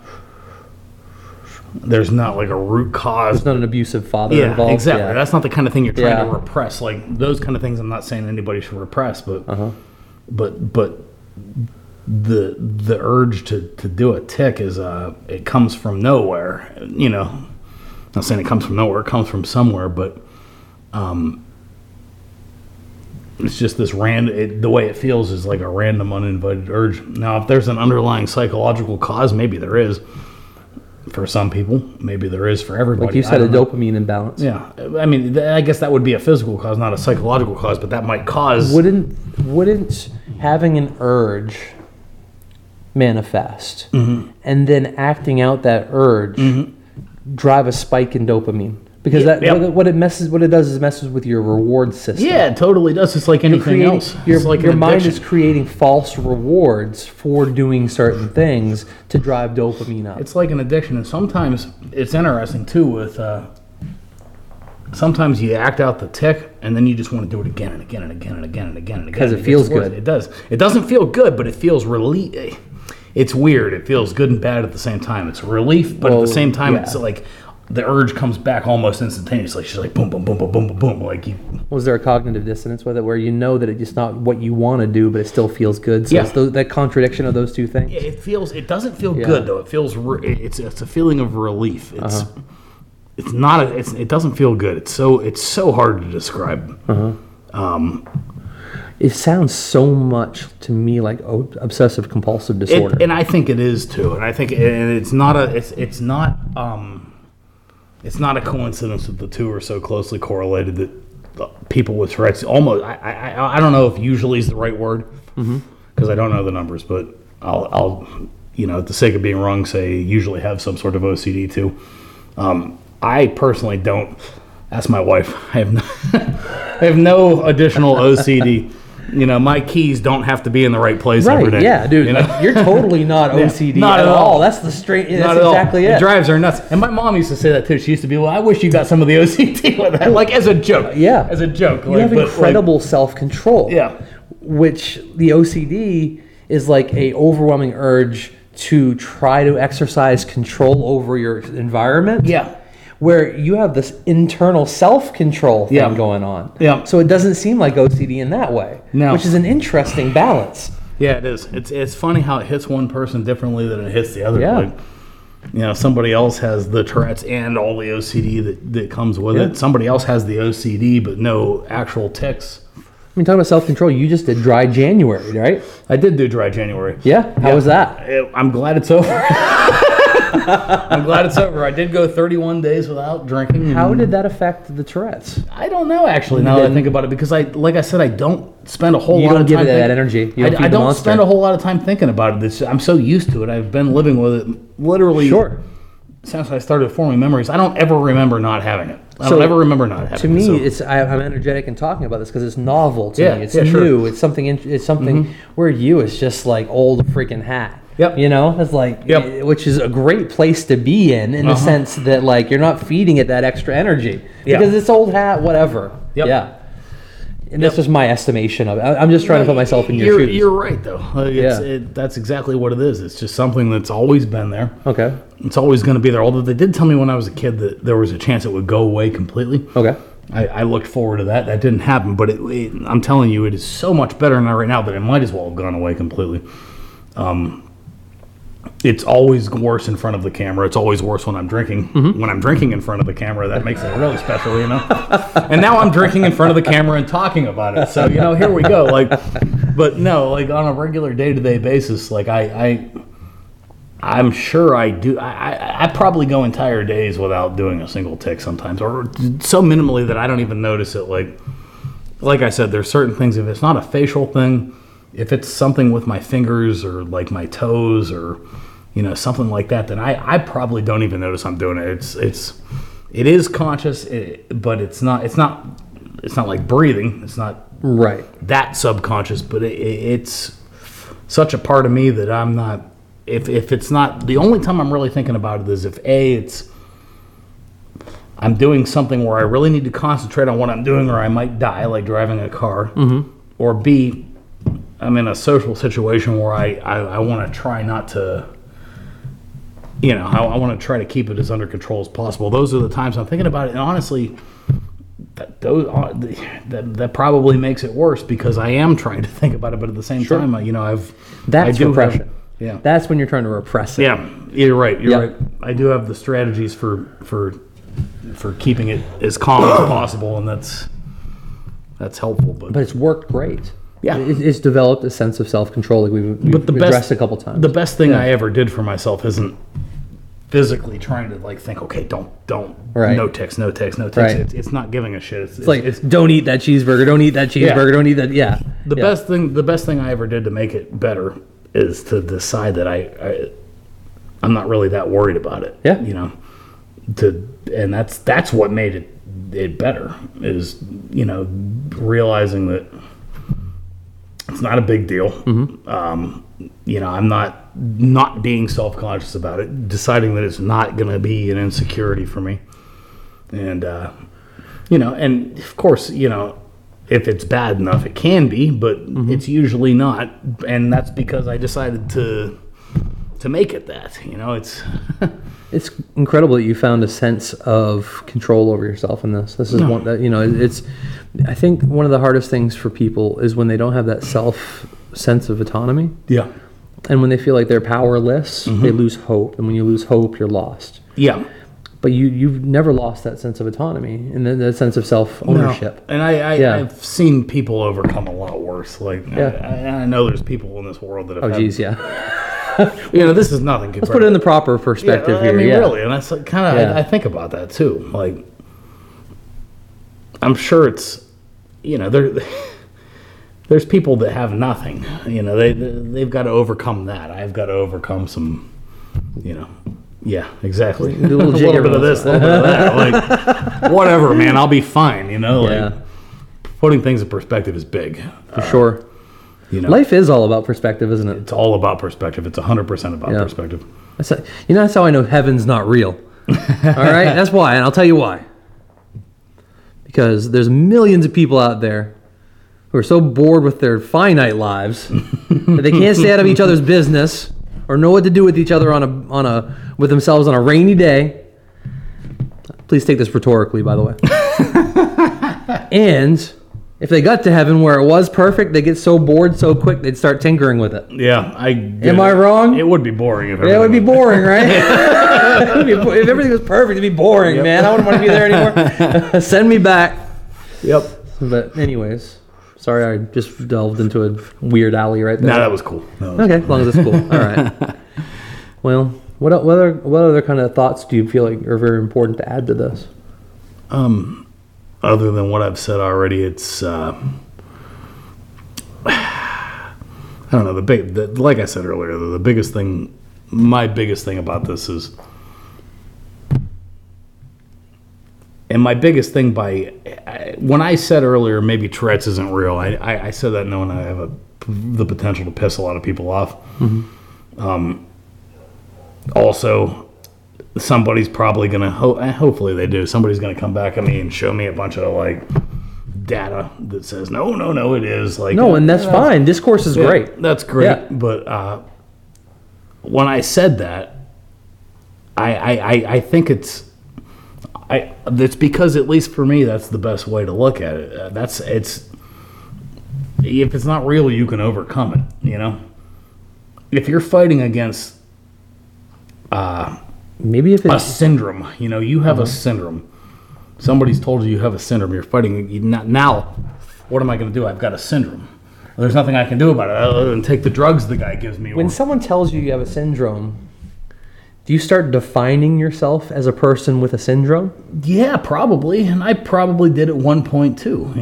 there's not like a root cause. There's not an abusive father Yeah, involved. exactly. Yeah. That's not the kind of thing you're trying Yeah. to repress. Like those kind of things, I'm not saying anybody should repress, but the urge to do a tick is it comes from nowhere. Not saying it comes from nowhere. It comes from somewhere, but it's just this the way it feels is like a random uninvited urge. Now, if there's an underlying psychological cause, maybe there is for some people. Maybe there is for everybody. Like you said, a dopamine imbalance. Yeah, I mean, I guess that would be a physical cause, not a psychological cause, but that might cause. Wouldn't having an urge manifest and then acting out that urge drive a spike in dopamine? Because what it does is messes with your reward system. Yeah, it totally does. It's like anything else. It's like your an mind addiction. is creating false rewards for doing certain things to drive dopamine up. It's like an addiction, and sometimes it's interesting too. With sometimes you act out the tick, and then you just want to do it again and again and again and again and again and again. Because it gets feels worse. good. It does. It doesn't feel good, but it feels relief. It's weird. It feels good and bad at the same time. It's relief, but at the same time, it's like the urge comes back almost instantaneously. She's like boom, boom, boom, boom, boom, boom, boom. Like you. Was there a cognitive dissonance with it, where you know that it's not what you want to do, but it still feels good? So it's that contradiction of those two things. Yeah, it doesn't feel good though. It feels. It's a feeling of relief. It's not. It doesn't feel good. It's so hard to describe. It sounds so much to me like obsessive compulsive disorder. And I think it is too. And I think it's not a coincidence that the two are so closely correlated that people with Tourette's almost. I don't know if usually is the right word because I don't know the numbers, but I'll at the sake of being wrong, say usually have some sort of OCD too. I personally don't. Ask my wife. I have no additional OCD. My keys don't have to be in the right place every day. Yeah, dude. You're totally not OCD not at at all. That's the straight. That's Not at all. exactly It it. drives her nuts. And my mom used to say that too. She used to be, well, I wish you got some of the OCD with that. Like as a joke. Yeah. As a joke. You have incredible self-control. Yeah. Which the OCD is like a overwhelming urge to try to exercise control over your environment. Yeah. Where you have this internal self-control thing going on. Yeah. So it doesn't seem like OCD in that way. No. Which is an interesting balance. Yeah, it is. It's funny how it hits one person differently than it hits the other. Yeah. Like, somebody else has the Tourette's and all the OCD that comes with it. Somebody else has the OCD but no actual tics. I mean, talking about self-control, you just did dry January, right? I did do dry January. Yeah? How was that? I'm glad it's over. I'm glad it's over. I did go 31 days without drinking. How did that affect the Tourette's? I don't know, actually, now that I think about it, because like I said, I don't spend a whole lot of time. You don't give it that energy. You don't feed I the don't monster. spend a whole lot of time thinking about it. I'm so used to it. I've been living with it literally since I started forming memories. I don't ever remember not having it. I don't ever remember not having it. To me, I'm energetic in talking about this because it's novel to me. It's yeah, new. sure. It's something where you is just like old freaking hat. Yep. It's like, which is a great place to be in the sense that like you're not feeding it that extra energy because it's old hat, whatever. Yep. Yeah. And that's just my estimation of it. I'm just trying to put myself in your shoes. You're right, though. That's exactly what it is. It's just something that's always been there. Okay. It's always going to be there. Although they did tell me when I was a kid that there was a chance it would go away completely. Okay. I looked forward to that. That didn't happen. But I'm telling you, it is so much better right now that it might as well have gone away completely. It's always worse in front of the camera. It's always worse when I'm drinking. When I'm drinking in front of the camera, that makes it really special, And now I'm drinking in front of the camera and talking about it. So, here we go. But no, on a regular day-to-day basis, I'm sure I do. I probably go entire days without doing a single tick sometimes, or so minimally that I don't even notice it. Like I said, there's certain things. If it's not a facial thing, if it's something with my fingers or my toes or something like that, then I probably don't even notice I'm doing it. It is conscious, but it's not like breathing. It's not right that subconscious, but it's such a part of me that I'm not. If it's not, the only time I'm really thinking about it is if I'm doing something where I really need to concentrate on what I'm doing, or I might die, like driving a car, or B, I'm in a social situation where I want to try not to, I want to try to keep it as under control as possible. Those are the times I'm thinking about it, and honestly, that probably makes it worse because I am trying to think about it, but at the same time, that's repression. Yeah, that's when you're trying to repress it. Yeah, you're right. You're right. I do have the strategies for keeping it as calm as possible, and that's helpful. But it's worked great. Yeah, it's developed a sense of self-control, like we've addressed a couple times. The best thing I ever did for myself isn't physically trying to think, okay, don't, right. no ticks. Right. It's not giving a shit. It's don't eat that cheeseburger. Don't eat that cheeseburger. Yeah. Don't eat that. Yeah. The best thing I ever did to make it better is to decide that I'm not really that worried about it. Yeah. And that's what made it better is, realizing that it's not a big deal. I'm not being self-conscious about it, deciding that it's not going to be an insecurity for me. And, and of course, if it's bad enough, it can be, but it's usually not. And that's because I decided to make it that, it's... It's incredible that you found a sense of control over yourself in this. This is one that, it's, I think one of the hardest things for people is when they don't have that sense of autonomy. Yeah. And when they feel like they're powerless, they lose hope. And when you lose hope, you're lost. Yeah. But you've never lost that sense of autonomy and that sense of self-ownership. No. And I've seen people overcome a lot worse. I know there's people in this world that have this is nothing. Let's put it in the proper perspective here. Really, and that's I think about that too. I'm sure it's, there's people that have nothing. They've got to overcome that. I've got to overcome some, yeah, exactly. A little bit of this, a little bit of that. Whatever, man. I'll be fine. Putting things in perspective is big. For sure. Life is all about perspective, isn't it? It's all about perspective. It's 100% about perspective. That's how I know heaven's not real. All right? That's why, and I'll tell you why. Because there's millions of people out there who are so bored with their finite lives that they can't stay out of each other's business or know what to do with each other with themselves on a rainy day. Please take this rhetorically, by the way. And if they got to heaven where it was perfect, they get so bored so quick they'd start tinkering with it. Yeah, Am I wrong? It would be boring. It would be boring, right? If everything was perfect, it'd be boring, man. I wouldn't want to be there anymore. Send me back. Yep. But anyways, sorry I just delved into a weird alley right there. No, that was cool. Okay, as long as it's cool. All right. Well, what other kind of thoughts do you feel like are very important to add to this? Other than what I've said already, it's I don't know. Like I said earlier, my biggest thing about this is, and my biggest thing when I said earlier maybe Tourette's isn't real, I said that knowing I have the potential to piss a lot of people off. Also, somebody's probably gonna hopefully they do. Somebody's gonna come back at me and show me a bunch of data that says no, it is like No, and that's fine. Discourse is great. That's great. Yeah. But when I said that, I think it's because, at least for me, that's the best way to look at it. If it's not real, you can overcome it. You know, if you're fighting against Maybe if a it's syndrome, you have a syndrome. Somebody's told you have a syndrome. You're fighting. Now, what am I going to do? I've got a syndrome. There's nothing I can do about it other than take the drugs the guy gives me. when someone tells you you have a syndrome, do you start defining yourself as a person with a syndrome? Yeah, probably, and I probably did at one point too.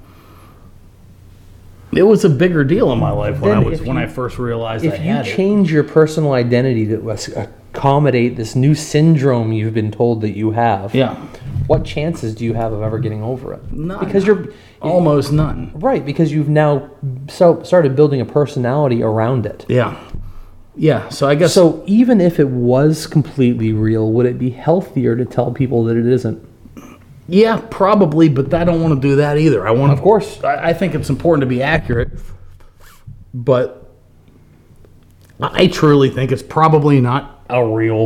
It was a bigger deal in my life when I first realized I If you had it. change your personal identity to accommodate this new syndrome you've been told that you have, Yeah, what chances do you have of ever getting over it? None. Because you're almost none. right, because you've now started building a personality around it. Yeah. So I guess So even if it was completely real, would it be healthier to tell people that it isn't? Yeah, probably, but I don't want to do that either. Of course. I think it's important to be accurate, but I truly think it's probably not the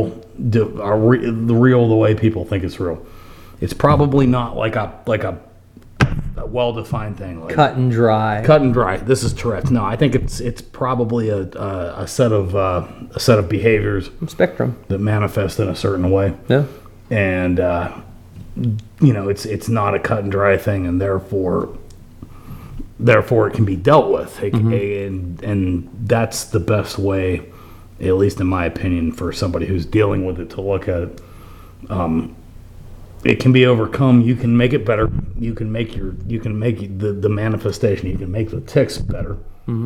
way people think it's real. It's probably not like a well-defined thing, like Cut and dry. cut and dry. This is Tourette's. No, I think it's probably a set of behaviors Spectrum. that manifest in a certain way, Yeah. and it's not a cut and dry thing, and therefore it can be dealt with, and that's the best way, at least in my opinion, for somebody who's dealing with it to look at it. It can be overcome. You can make it better. You can make the manifestation. You can make the tics better.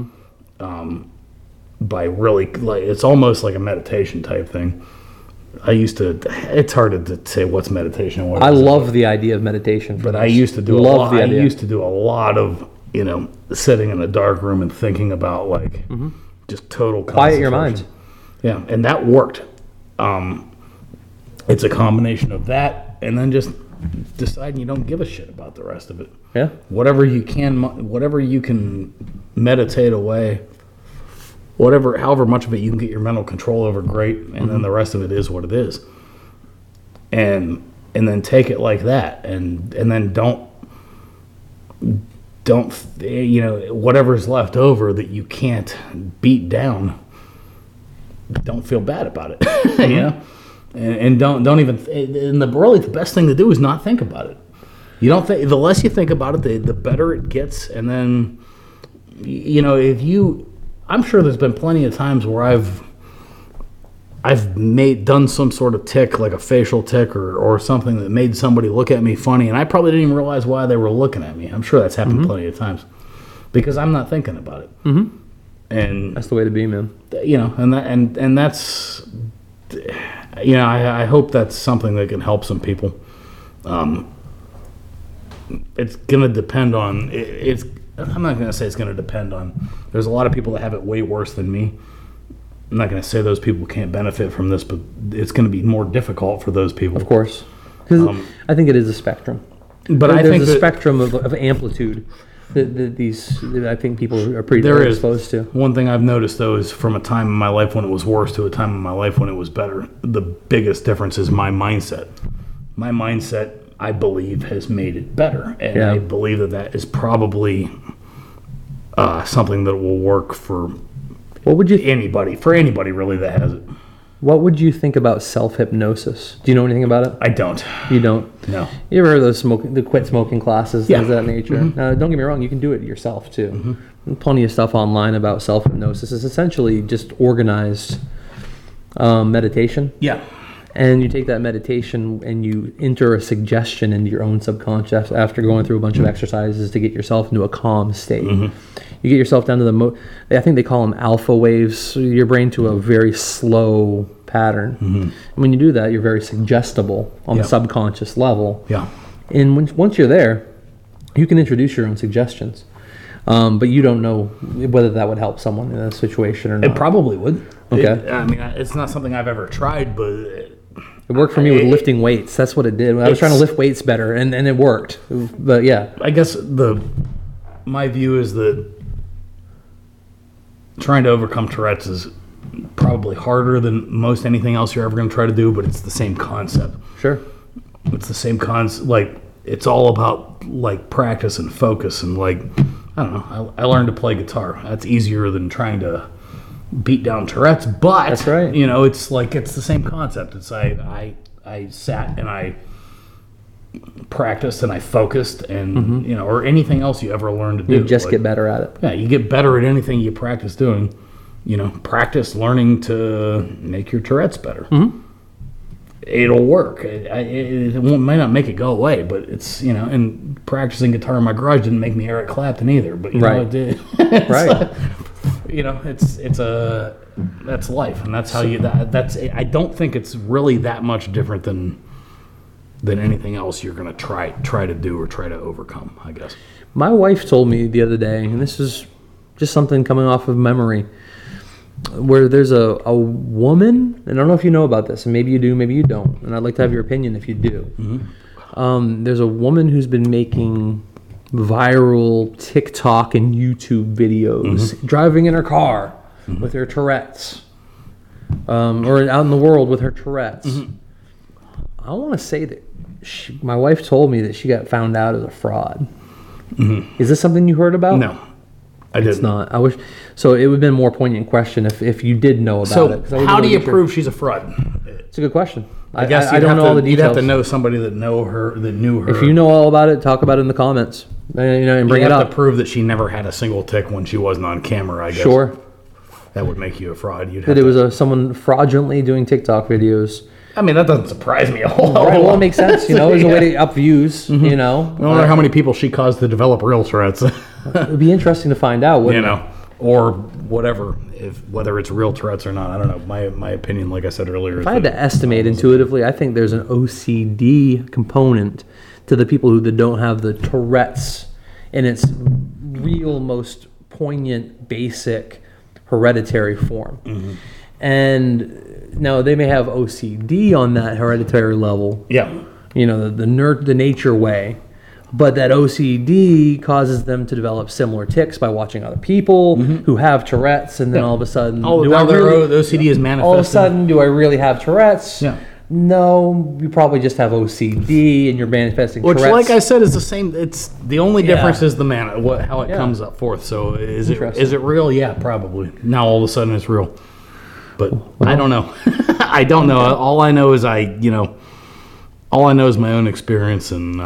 By really, it's almost like a meditation type thing. It's hard to say what's meditation and what I isn't. love the idea of meditation. But I used to do a lot of sitting in a dark room and thinking about just total Quiet your concentration. mind. Yeah, and that worked. It's a combination of that and then just deciding you don't give a shit about the rest of it. Yeah. Whatever you can meditate away, however much of it you can get your mental control over, great, and then the rest of it is what it is. And then take it like that, and then don't whatever's left over that you can't beat down, don't feel bad about it. And don't even, and the best thing to do is not think about it. You don't think, the less you think about it, the better it gets. And then, I'm sure there's been plenty of times where I've done some sort of tic, like a facial tic or something that made somebody look at me funny, and I probably didn't even realize why they were looking at me. I'm sure that's happened plenty of times because I'm not thinking about it. And That's the way to be, man. and that's, I hope that's something that can help some people. It's gonna depend on it's. I'm not gonna say it's gonna depend on. There's a lot of people that have it way worse than me. I'm not gonna say those people can't benefit from this, but it's gonna be more difficult for those people. Of course. Because I think it is a spectrum. But I There's think a that spectrum of amplitude that I think people are pretty there is exposed to. one thing I've noticed though is from a time in my life when it was worse to a time in my life when it was better. The biggest difference is my mindset. My mindset, I believe, has made it better, and Yeah. I believe that is probably something that will work for What would you anybody really that has it. What would you think about self-hypnosis? Do you know anything about it? I don't. You don't? No. You ever heard of the quit smoking classes, Yeah. things of that nature? Don't get me wrong, you can do it yourself too. Plenty of stuff online about self-hypnosis. It's essentially just organized meditation. Yeah. And you take that meditation and you enter a suggestion into your own subconscious after going through a bunch of exercises to get yourself into a calm state. You get yourself down to I think they call them alpha waves, your brain to a very slow pattern. And when you do that, you're very suggestible on the subconscious level. Yeah. And once you're there, you can introduce your own suggestions. But you don't know whether that would help someone in a situation or not. It probably would. Okay. It's not something I've ever tried, but It worked for me with lifting weights. That's what it did. I was trying to lift weights better, and it worked. But yeah, I guess my view is that trying to overcome Tourette's is probably harder than most anything else you're ever going to try to do, but it's the same concept. sure. It's the same concept. Like, it's all about like practice and focus, and like, I don't know. I learned to play guitar. That's easier than trying to beat down Tourette's, but That's right. you know, it's like, it's the same concept. It's I sat and I practiced and I focused, and you know, or anything else you ever learn to do. You just Like, get better at it. yeah, you get better at anything you practice doing. You know, practice learning to make your Tourette's better. It'll work. It might not make it go away, but it's, you know, and practicing guitar in my garage didn't make me Eric Clapton either, but you know, Right. it did. Right. You know, that's life, and that's how that's. I don't think it's really that much different than anything else you're gonna try to do or try to overcome, I guess. My wife told me the other day, and this is just something coming off of memory, where there's a woman, and I don't know if you know about this, and maybe you do, maybe you don't, and I'd like to have your opinion if you do. There's a woman who's been making viral TikTok and YouTube videos, driving in her car with her Tourette's, or out in the world with her Tourette's. I want to say that my wife told me that she got found out as a fraud. Is this something you heard about? No, I didn't. It's not. I wish. So it would have been a more poignant question if you did know about it. 'Cause I So would how do really you sure. prove she's a fraud? It's a good question. I guess I don't know all the You'd have details. to know somebody that knew her. If you know all about it, talk about it in the comments. And bring you it have up. to prove that she never had a single tick when she wasn't on camera. I guess. Sure. That would make you a fraud. You'd have That it to, was someone fraudulently doing TikTok videos. I mean, that doesn't surprise me a whole lot. Right, well, it makes sense. You know, as a way to up views. You know, I wonder how many people she caused to develop real Tourette's. it would be interesting to find out. You Wouldn't it? know, or whatever, whether it's real Tourette's or not. I don't know. My opinion, like I said earlier, If I had to estimate intuitively, I think there's an OCD component to the people who don't have the Tourette's in its real, most poignant, basic, hereditary form. And now they may have OCD on that hereditary level, yeah, you know, the nature way, but that OCD causes them to develop similar tics by watching other people who have Tourette's, and then all of a sudden, the OCD is manifested. all of a sudden, do I really have Tourette's? Yeah. No, you probably just have OCD and you're manifesting Which, Tourette's. like I said, is the same. It's the only difference is the how it Yeah. comes up forth. So is Interesting. it real? Yeah, probably. Now all of a sudden it's real, but I don't know. I don't know. All I know is all I know is my own experience, and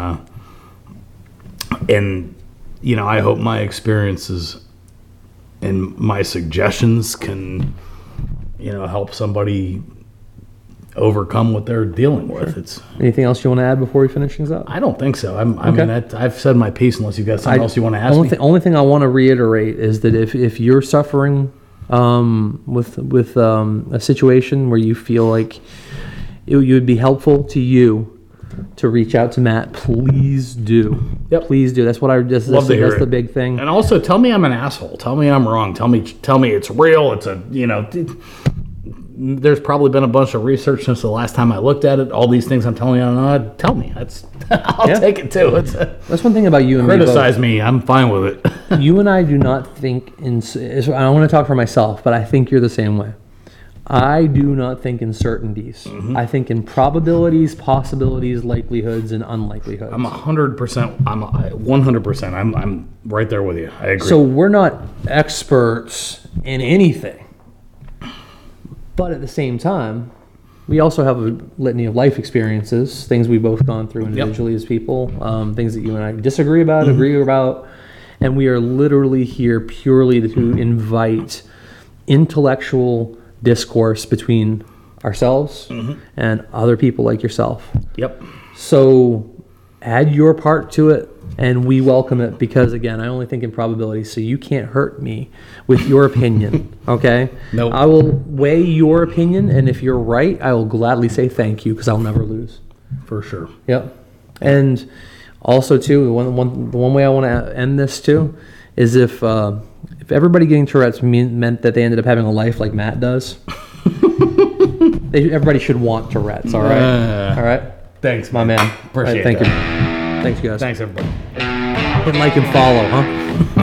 you know, I hope my experiences and my suggestions can, you know, help somebody overcome what they're dealing with. It's. Anything else you want to add before we finish things up? I don't think so. I mean, I've said my piece. Unless you've got something else you want to ask me. Only thing I want to reiterate is that if you're suffering with a situation where you feel like it would be helpful to you to reach out to Matt, please do. Yep. Please do. That's what that's the big thing. And also, tell me I'm an asshole. Tell me I'm wrong. Tell me it's real. It's a, you know. There's probably been a bunch of research since the last time I looked at it. All these things I'm telling you, tell me. I'll take it too. That's one thing about you and criticize me. I'm fine with it. You and I do not think in. I want to talk for myself, but I think you're the same way. I do not think in certainties. I think in probabilities, possibilities, likelihoods, and unlikelihoods. I'm 100%. I'm 100%. I'm right there with you. I agree. So we're not experts in anything. But at the same time, we also have a litany of life experiences, things we've both gone through individually as people, things that you and I disagree about, agree about, and we are literally here purely to invite intellectual discourse between ourselves and other people like yourself. Yep. So add your part to it, and we welcome it because, again, I only think in probabilities, so you can't hurt me with your opinion, okay? Nope. I will weigh your opinion, and if you're right, I will gladly say thank you because I'll never lose. For sure. Yep. And also, too, the one way I want to end this, too, is if everybody getting Tourette's meant that they ended up having a life like Matt does, everybody should want Tourette's. All right. All right. Thanks, My man. Appreciate All right, thank that. you. Thanks, guys. Thanks, everybody. Hit like and follow, huh?